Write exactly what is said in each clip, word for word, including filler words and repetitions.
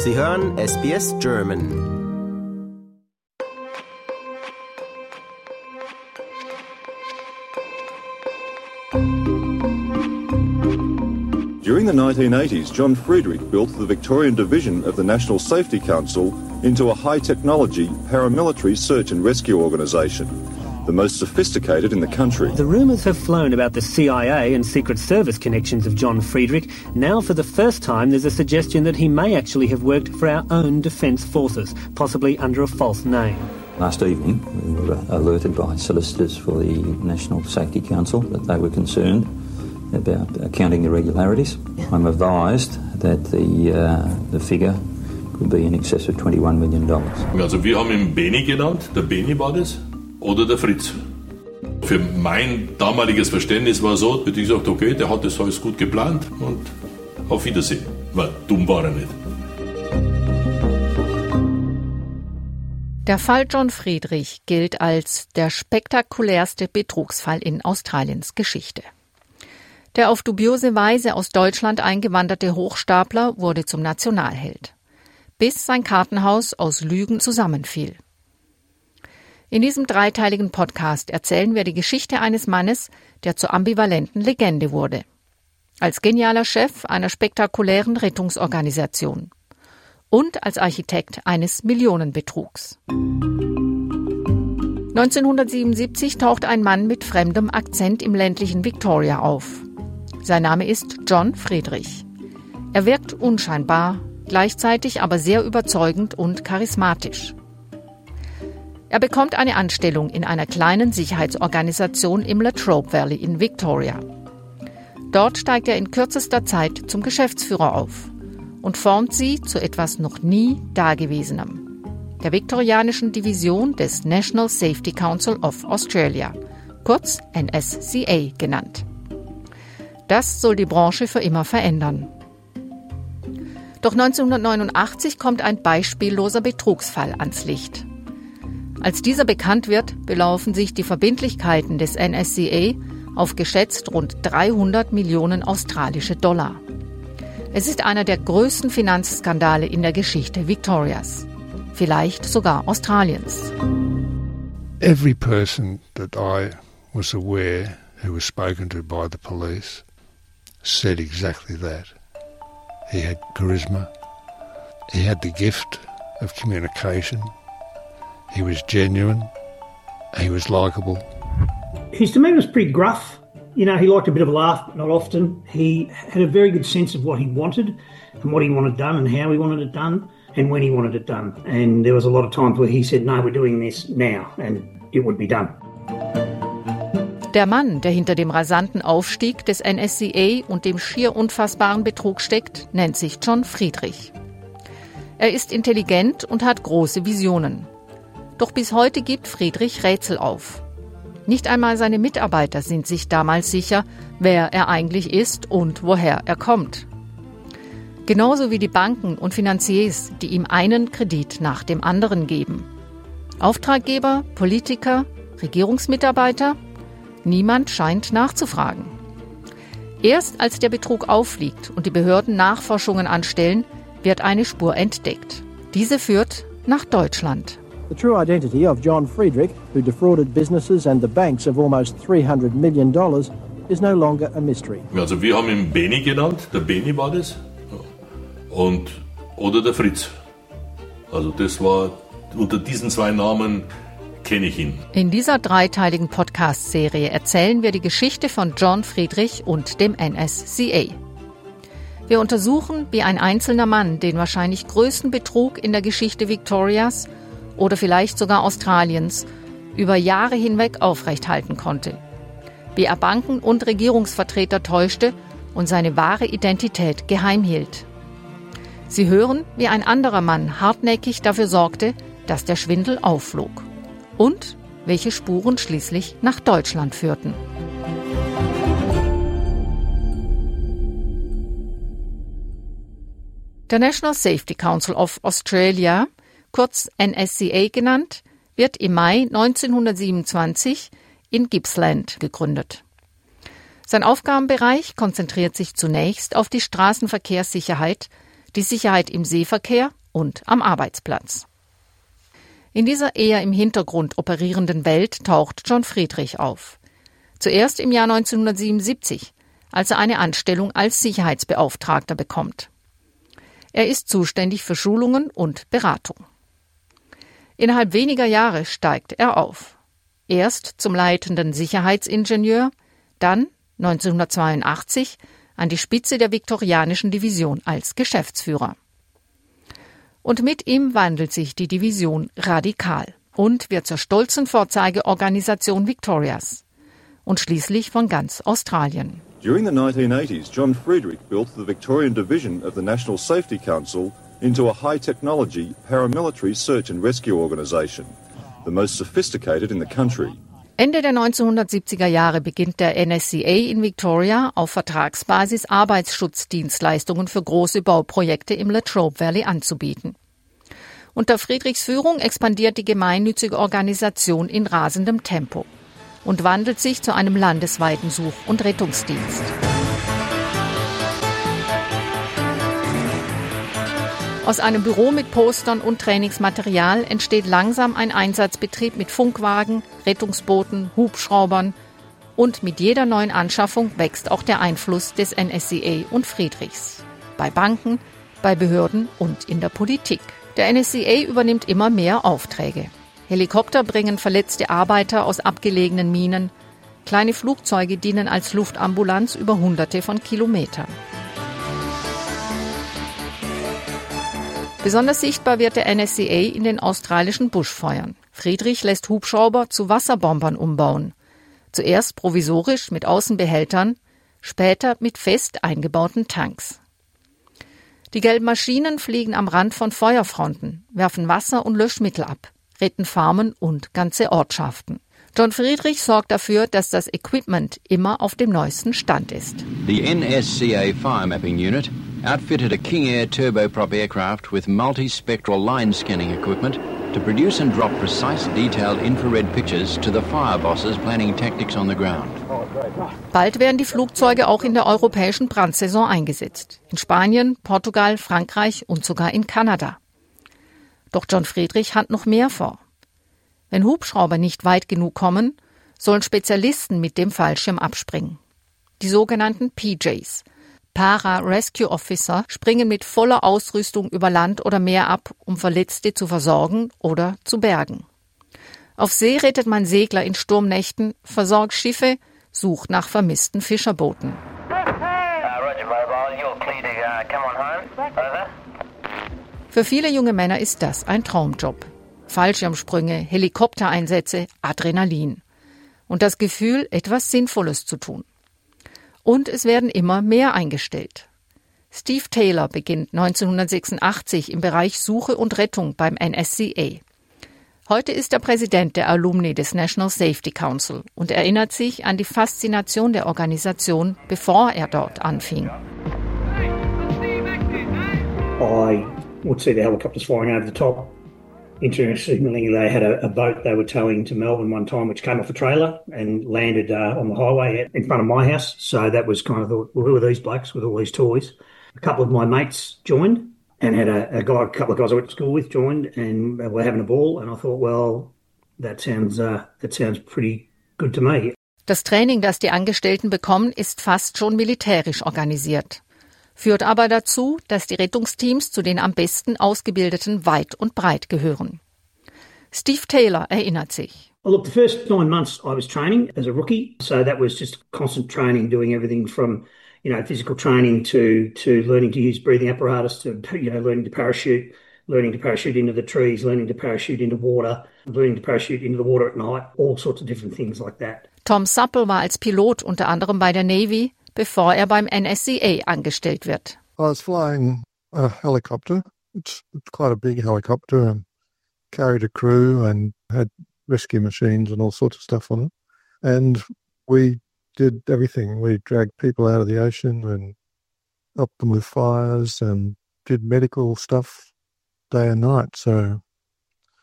Sie hören S B S German. During the nineteen eighties, John Friedrich built the Victorian division of the National Safety Council into a high-technology paramilitary search and rescue organisation, the most sophisticated in the country. The rumours have flown about the C I A and Secret Service connections of John Friedrich. Now, for the first time, there's a suggestion that he may actually have worked for our own defence forces, possibly under a false name. Last evening, we were alerted by solicitors for the National Safety Council that they were concerned about accounting irregularities. I'm advised that the, uh, the figure could be in excess of twenty-one million dollars. Also wir haben ihn Benny genannt, der Benny war das, oder der Fritz. Für mein damaliges Verständnis war so, dass ich gesagt okay, der hat das alles gut geplant und auf Wiedersehen. Weil dumm war er nicht. Der Fall John Friedrich gilt als der spektakulärste Betrugsfall in Australiens Geschichte. Der auf dubiose Weise aus Deutschland eingewanderte Hochstapler wurde zum Nationalheld, bis sein Kartenhaus aus Lügen zusammenfiel. In diesem dreiteiligen Podcast erzählen wir die Geschichte eines Mannes, der zur ambivalenten Legende wurde. Als genialer Chef einer spektakulären Rettungsorganisation und als Architekt eines Millionenbetrugs. neunzehnhundertsiebenundsiebzig taucht ein Mann mit fremdem Akzent im ländlichen Victoria auf. Sein Name ist John Friedrich. Er wirkt unscheinbar, gleichzeitig aber sehr überzeugend und charismatisch. Er bekommt eine Anstellung in einer kleinen Sicherheitsorganisation im Latrobe Valley in Victoria. Dort steigt er in kürzester Zeit zum Geschäftsführer auf und formt sie zu etwas noch nie Dagewesenem, der viktorianischen Division des National Safety Council of Australia, kurz N S C A genannt. Das soll die Branche für immer verändern. Doch neunzehnhundertneunundachtzig kommt ein beispielloser Betrugsfall ans Licht. Als dieser bekannt wird, belaufen sich die Verbindlichkeiten des N S C A auf geschätzt rund dreihundert Millionen australische Dollar. Es ist einer der größten Finanzskandale in der Geschichte Victorias, vielleicht sogar Australiens. Every person that I was aware who was spoken to by the police said exactly that. He had charisma. He had the gift of communication. He was genuine. He was likeable. His demeanour was pretty gruff. You know, he liked a bit of a laugh, but not often. He had a very good sense of what he wanted and what he wanted done and how he wanted it done and when he wanted it done. And there was a lot of times where he said, no, we're doing this now, and it would be done. Der Mann, der hinter dem rasanten Aufstieg des N S C A und dem schier unfassbaren Betrug steckt, nennt sich John Friedrich. Er ist intelligent und hat große Visionen. Doch bis heute gibt Friedrich Rätsel auf. Nicht einmal seine Mitarbeiter sind sich damals sicher, wer er eigentlich ist und woher er kommt. Genauso wie die Banken und Finanziers, die ihm einen Kredit nach dem anderen geben. Auftraggeber, Politiker, Regierungsmitarbeiter? Niemand scheint nachzufragen. Erst als der Betrug auffliegt und die Behörden Nachforschungen anstellen, wird eine Spur entdeckt. Diese führt nach Deutschland. The true identity of John Friedrich, who defrauded businesses and the banks of almost three hundred million dollars, is no longer a mystery. Also wir haben ihn Benny genannt, der Benny war das, und, oder der Fritz. Also das war, unter diesen zwei Namen kenne ich ihn. In dieser dreiteiligen Podcast-Serie erzählen wir die Geschichte von John Friedrich und dem N S C A. Wir untersuchen, wie ein einzelner Mann den wahrscheinlich größten Betrug in der Geschichte Victorias oder vielleicht sogar Australiens über Jahre hinweg aufrechthalten konnte. Wie er Banken und Regierungsvertreter täuschte und seine wahre Identität geheim hielt. Sie hören, wie ein anderer Mann hartnäckig dafür sorgte, dass der Schwindel aufflog. Und welche Spuren schließlich nach Deutschland führten. Der National Safety Council of Australia, kurz N S C A genannt, wird im Mai neunzehnhundertsiebenundzwanzig in Gippsland gegründet. Sein Aufgabenbereich konzentriert sich zunächst auf die Straßenverkehrssicherheit, die Sicherheit im Seeverkehr und am Arbeitsplatz. In dieser eher im Hintergrund operierenden Welt taucht John Friedrich auf. Zuerst im Jahr neunzehnhundertsiebenundsiebzig, als er eine Anstellung als Sicherheitsbeauftragter bekommt. Er ist zuständig für Schulungen und Beratung. Innerhalb weniger Jahre steigt er auf. Erst zum leitenden Sicherheitsingenieur, dann neunzehnhundertzweiundachtzig an die Spitze der viktorianischen Division als Geschäftsführer. Und mit ihm wandelt sich die Division radikal und wird zur stolzen Vorzeigeorganisation Victorias und schließlich von ganz Australien. During the nineteen eighties, John Friedrich built the Victorian Division of the National Safety Council into a high-technology paramilitary search and rescue organisation, the most sophisticated in the country. Ende der neunzehnhundertsiebziger Jahre beginnt der N S C A in Victoria auf Vertragsbasis Arbeitsschutzdienstleistungen für große Bauprojekte im Latrobe Valley anzubieten. Unter Friedrichs Führung expandiert die gemeinnützige Organisation in rasendem Tempo und wandelt sich zu einem landesweiten Such- und Rettungsdienst. Aus einem Büro mit Postern und Trainingsmaterial entsteht langsam ein Einsatzbetrieb mit Funkwagen, Rettungsbooten, Hubschraubern und mit jeder neuen Anschaffung wächst auch der Einfluss des N S C A und Friedrichs. Bei Banken, bei Behörden und in der Politik. Der N S C A übernimmt immer mehr Aufträge. Helikopter bringen verletzte Arbeiter aus abgelegenen Minen. Kleine Flugzeuge dienen als Luftambulanz über Hunderte von Kilometern. Besonders sichtbar wird der N S C A in den australischen Buschfeuern. Friedrich lässt Hubschrauber zu Wasserbombern umbauen. Zuerst provisorisch mit Außenbehältern, später mit fest eingebauten Tanks. Die gelben Maschinen fliegen am Rand von Feuerfronten, werfen Wasser und Löschmittel ab, retten Farmen und ganze Ortschaften. John Friedrich sorgt dafür, dass das Equipment immer auf dem neuesten Stand ist. The N S C A Fire Mapping Unit outfitted a King Air turboprop aircraft with multi-spectral line scanning equipment to produce and drop precise detailed infrared pictures to the fire bosses planning tactics on the ground. Bald werden die Flugzeuge auch in der europäischen Brandsaison eingesetzt. In Spanien, Portugal, Frankreich und sogar in Kanada. Doch John Friedrich hat noch mehr vor. Wenn Hubschrauber nicht weit genug kommen, sollen Spezialisten mit dem Fallschirm abspringen. Die sogenannten P Js, Para-Rescue Officer, springen mit voller Ausrüstung über Land oder Meer ab, um Verletzte zu versorgen oder zu bergen. Auf See rettet man Segler in Sturmnächten, versorgt Schiffe, sucht nach vermissten Fischerbooten. Für viele junge Männer ist das ein Traumjob. Fallschirmsprünge, Helikoptereinsätze, Adrenalin. Und das Gefühl, etwas Sinnvolles zu tun. Und es werden immer mehr eingestellt. Steve Taylor beginnt neunzehnhundertsechsundachtzig im Bereich Suche und Rettung beim N S C A. Heute ist er Präsident der Alumni des National Safety Council und erinnert sich an die Faszination der Organisation, bevor er dort anfing. I would see the helicopters flying over the top. Interestingly, they had a, a boat they were towing to Melbourne one time, which came off a trailer and landed uh, on the highway in front of my house. So that was kind of, the, well, who are these blokes with all these toys? A couple of my mates joined and had a, a guy, a couple of guys I went to school with joined and were having a ball. And I thought, well, that sounds uh, that sounds pretty good to me. Das Training, das die Angestellten bekommen, ist fast schon militärisch organisiert. Führt aber dazu, dass die Rettungsteams zu den am besten Ausgebildeten weit und breit gehören. Steve Taylor erinnert sich. Well, look, the first nine months I was training as a rookie, so that was just constant training, doing everything from, you know, physical training to to learning to use breathing apparatus, to, you know, learning to parachute, learning to parachute into the trees, learning to parachute into water, learning to parachute into the water at night, all sorts of different things like that. Tom Supple war als Pilot unter anderem bei der Navy, bevor er beim N S C A angestellt wird. I was flying a helicopter. It's, it's quite a big helicopter and carried a crew and had rescue machines and all sorts of stuff on it. And we did everything. We dragged people out of the ocean and helped them with fires and did medical stuff day and night. So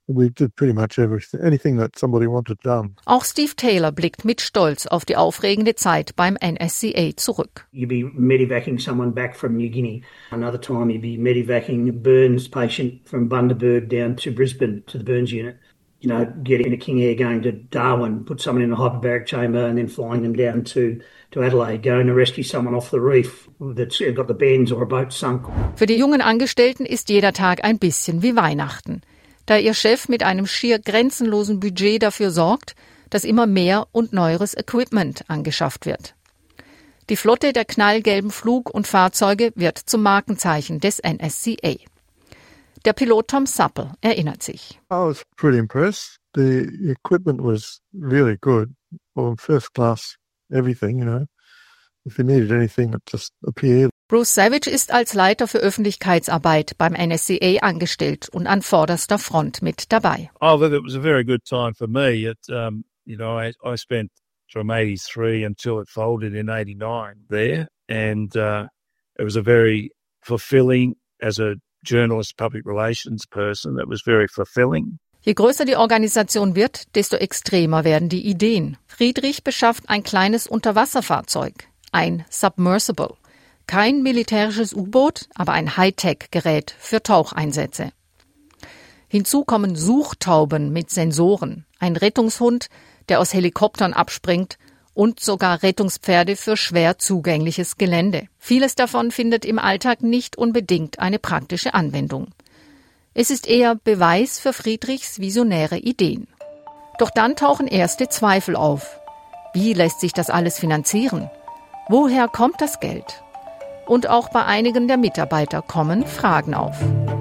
We did pretty much everything, anything that somebody wanted done. Auch Steve Taylor blickt mit Stolz auf die aufregende Zeit beim N S C A zurück. You'd be medevacing someone back from New Guinea. Another time you'd be medevacing a burns patient from Bundaberg down to Brisbane to the burns unit. You know, getting a King Air going to Darwin, put someone in a hyperbaric chamber and then flying them down to, to Adelaide, going to rescue someone off the reef that's got the bends or a boat sunk. Für die jungen Angestellten ist jeder Tag ein bisschen wie Weihnachten, da ihr Chef mit einem schier grenzenlosen Budget dafür sorgt, dass immer mehr und neueres Equipment angeschafft wird. Die Flotte der knallgelben Flug- und Fahrzeuge wird zum Markenzeichen des N S C A. Der Pilot Tom Supple erinnert sich. I was pretty impressed. The equipment was really good. Well, first class, everything, you know. If you needed anything, it just appeared. Bruce Savage ist als Leiter für Öffentlichkeitsarbeit beim N S C A angestellt und an vorderster Front mit dabei. Oh, look, it was a very good time for me. It, um, you know, I, I spent from eighty-three until it folded in eighty-nine there, and uh, it was a very fulfilling as a journalist, public relations person. That was very fulfilling. Je größer die Organisation wird, desto extremer werden die Ideen. Friedrich beschafft ein kleines Unterwasserfahrzeug, ein Submersible. Kein militärisches U-Boot, aber ein Hightech-Gerät für Taucheinsätze. Hinzu kommen Suchtauben mit Sensoren, ein Rettungshund, der aus Helikoptern abspringt und sogar Rettungspferde für schwer zugängliches Gelände. Vieles davon findet im Alltag nicht unbedingt eine praktische Anwendung. Es ist eher Beweis für Friedrichs visionäre Ideen. Doch dann tauchen erste Zweifel auf. Wie lässt sich das alles finanzieren? Woher kommt das Geld? Und auch bei einigen der Mitarbeiter kommen Fragen auf.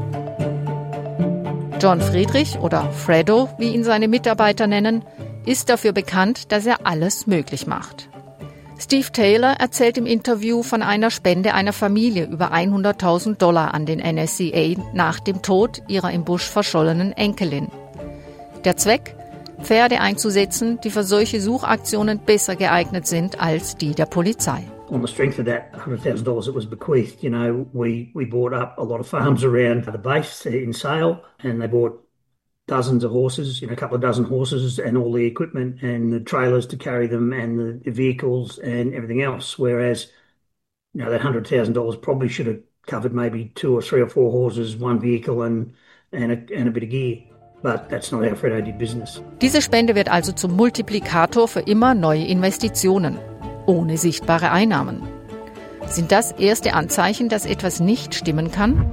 John Friedrich oder Fredo, wie ihn seine Mitarbeiter nennen, ist dafür bekannt, dass er alles möglich macht. Steve Taylor erzählt im Interview von einer Spende einer Familie über hunderttausend Dollar an den N S C A nach dem Tod ihrer im Busch verschollenen Enkelin. Der Zweck? Pferde einzusetzen, die für solche Suchaktionen besser geeignet sind als die der Polizei. On the strength of that one hundred thousand dollars that was bequeathed, you know, we, we bought up a lot of farms around the base in Sale, and they bought dozens of horses, you know, a couple of dozen horses and all the equipment and the trailers to carry them and the, the vehicles and everything else. Whereas, you know, that one hundred thousand dollars probably should have covered maybe two or three or four horses, one vehicle and, and, a, and a bit of gear. But that's not how Fredo did business. Diese Spende wird also zum Multiplikator für immer neue Investitionen, ohne sichtbare Einnahmen. Sind das erste Anzeichen, dass etwas nicht stimmen kann?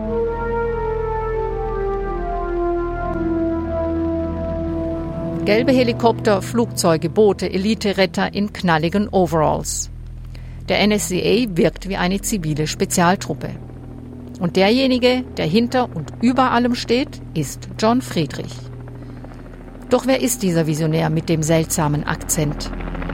Gelbe Helikopter, Flugzeuge, Boote, Elite-Retter in knalligen Overalls. Der N S C A wirkt wie eine zivile Spezialtruppe. Und derjenige, der hinter und über allem steht, ist John Friedrich. Doch wer ist dieser Visionär mit dem seltsamen Akzent?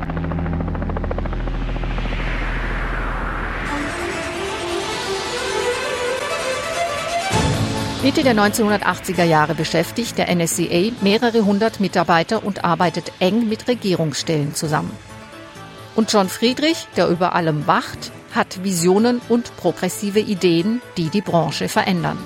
Mitte der neunzehnhundertachtziger Jahre beschäftigt der N S C A mehrere hundert Mitarbeiter und arbeitet eng mit Regierungsstellen zusammen. Und John Friedrich, der über allem wacht, hat Visionen und progressive Ideen, die die Branche verändern.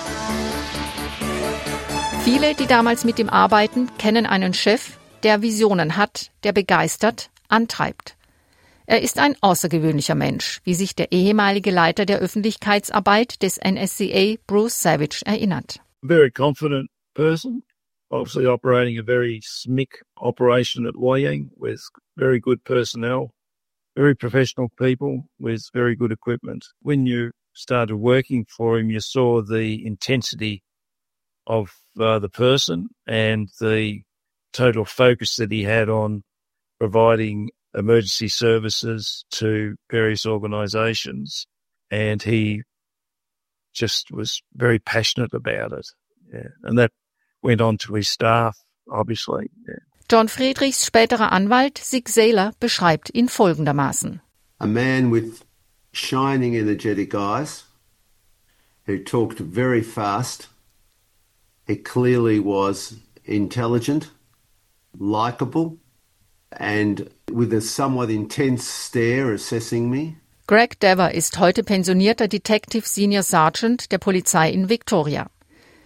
Viele, die damals mit ihm arbeiten, kennen einen Chef, der Visionen hat, der begeistert, antreibt. Er ist ein außergewöhnlicher Mensch, wie sich der ehemalige Leiter der Öffentlichkeitsarbeit des N S C A, Bruce Savage, erinnert. Very confident person, obviously operating a very slick operation at Loy Yang with very good personnel, very professional people with very good equipment. When you started working for him, you saw the intensity of uh, the person and the total focus that he had on providing emergency services to various organisations, and he just was very passionate about it. Yeah. And that went on to his staff, obviously. Yeah. John Friedrichs späterer Anwalt Zig Zayler beschreibt ihn folgendermaßen. A man with shining, energetic eyes, who talked very fast. He clearly was intelligent, likeable, and with a somewhat intense stare assessing me. Greg Dever ist heute pensionierter Detective Senior Sergeant der Polizei in Victoria.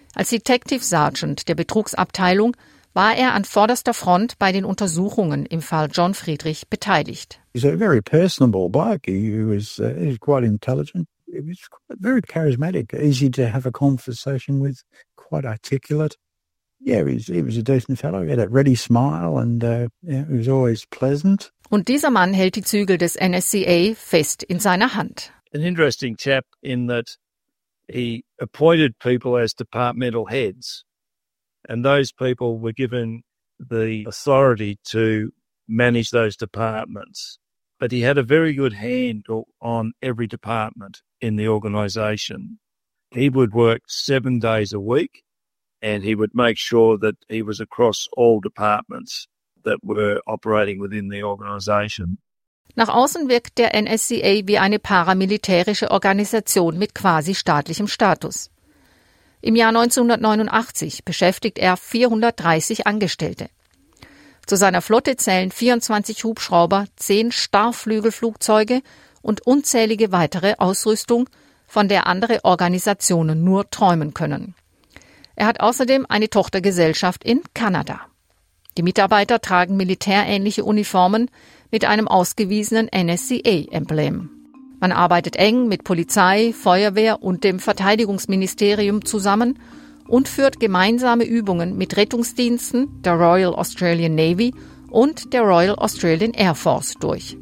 Als Detective Sergeant der Betrugsabteilung war er an vorderster Front bei den Untersuchungen im Fall John Friedrich beteiligt. He's a very personable bloke. He was uh, he was quite intelligent. He was very charismatic, easy to have a conversation with, quite articulate. Yeah, he was, he was a decent fellow. He had a ready smile and uh, yeah, he was always pleasant. Und dieser Mann hält die Zügel des N S C A fest in seiner Hand. An interesting chap in that he appointed people as departmental heads, and those people were given the authority to manage those departments. But he had a very good handle on every department in the organisation. He would work seven days a week, and he would make sure that he was across all departments that were operating within the organisation. Nach außen wirkt der N S C A wie eine paramilitärische Organisation mit quasi staatlichem Status. Im Jahr neunzehnhundertneunundachtzig beschäftigt er vierhundertdreißig Angestellte. Zu seiner Flotte zählen vierundzwanzig Hubschrauber, zehn Starrflügelflugzeuge und unzählige weitere Ausrüstung, von der andere Organisationen nur träumen können. Er hat außerdem eine Tochtergesellschaft in Kanada. Die Mitarbeiter tragen militärähnliche Uniformen mit einem ausgewiesenen N S C A-Emblem. Man arbeitet eng mit Polizei, Feuerwehr und dem Verteidigungsministerium zusammen und führt gemeinsame Übungen mit Rettungsdiensten der Royal Australian Navy und der Royal Australian Air Force durch.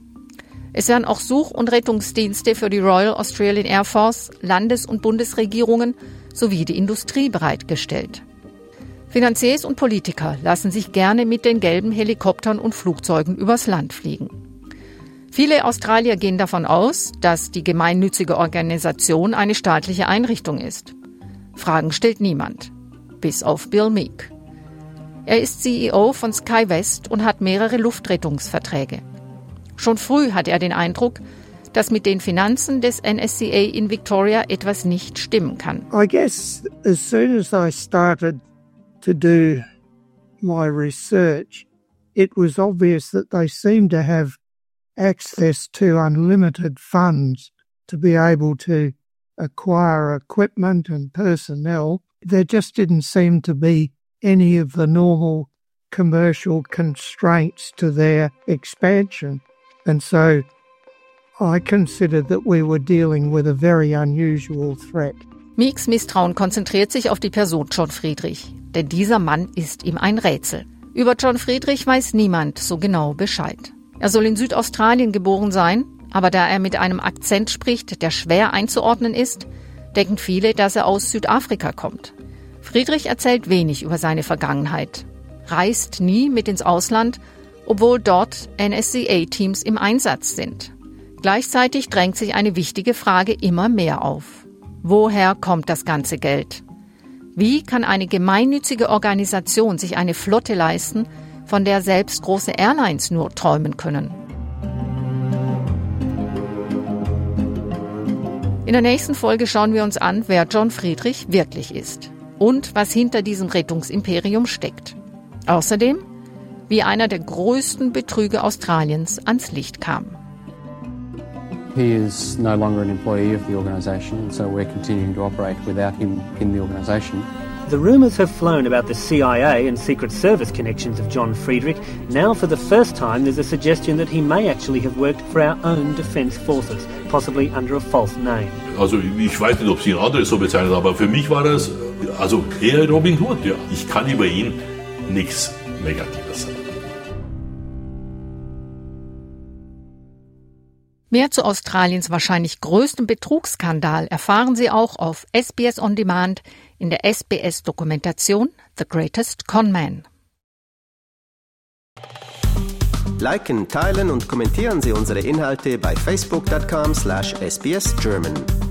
Es werden auch Such- und Rettungsdienste für die Royal Australian Air Force, Landes- und Bundesregierungen sowie die Industrie bereitgestellt. Finanziers und Politiker lassen sich gerne mit den gelben Helikoptern und Flugzeugen übers Land fliegen. Viele Australier gehen davon aus, dass die gemeinnützige Organisation eine staatliche Einrichtung ist. Fragen stellt niemand, bis auf Bill Meek. Er ist C E O von SkyWest und hat mehrere Luftrettungsverträge. Schon früh hat er den Eindruck, dass mit den Finanzen des N S C A in Victoria etwas nicht stimmen kann. I guess as soon as I started to do my research, it was obvious that they seemed to have access to unlimited funds to be able to acquire equipment and personnel. There just didn't seem to be any of the normal commercial constraints to their expansion. And so I considered that we were dealing with a very unusual threat. Meeks Misstrauen konzentriert sich auf die Person John Friedrich, denn dieser Mann ist ihm ein Rätsel. Über John Friedrich weiß niemand so genau Bescheid. Er soll in Südaustralien geboren sein, aber da er mit einem Akzent spricht, der schwer einzuordnen ist, denken viele, dass er aus Südafrika kommt. Friedrich erzählt wenig über seine Vergangenheit, reist nie mit ins Ausland, obwohl dort N S C A-Teams im Einsatz sind. Gleichzeitig drängt sich eine wichtige Frage immer mehr auf. Woher kommt das ganze Geld? Wie kann eine gemeinnützige Organisation sich eine Flotte leisten, von der selbst große Airlines nur träumen können? In der nächsten Folge schauen wir uns an, wer John Friedrich wirklich ist und was hinter diesem Rettungsimperium steckt. Außerdem, wie einer der größten Betrüger Australiens ans Licht kam. He is no longer an employee of the organisation, and so we're continuing to operate without him in the organisation. The rumours have flown about the C I A and Secret Service connections of John Friedrich. Now, for the first time, there's a suggestion that he may actually have worked for our own defence forces, possibly under a false name. Also ich weiß nicht, ob Sie ihn andere so bezeichnen, aber für mich war das, also eher Robin Hood, ja. Ich kann über ihn nichts Negatives sagen. Mehr zu Australiens wahrscheinlich größtem Betrugsskandal erfahren Sie auch auf S B S On Demand in der S B S-Dokumentation The Greatest Conman. Liken, teilen und kommentieren Sie unsere Inhalte bei facebook dot com slash S B S German.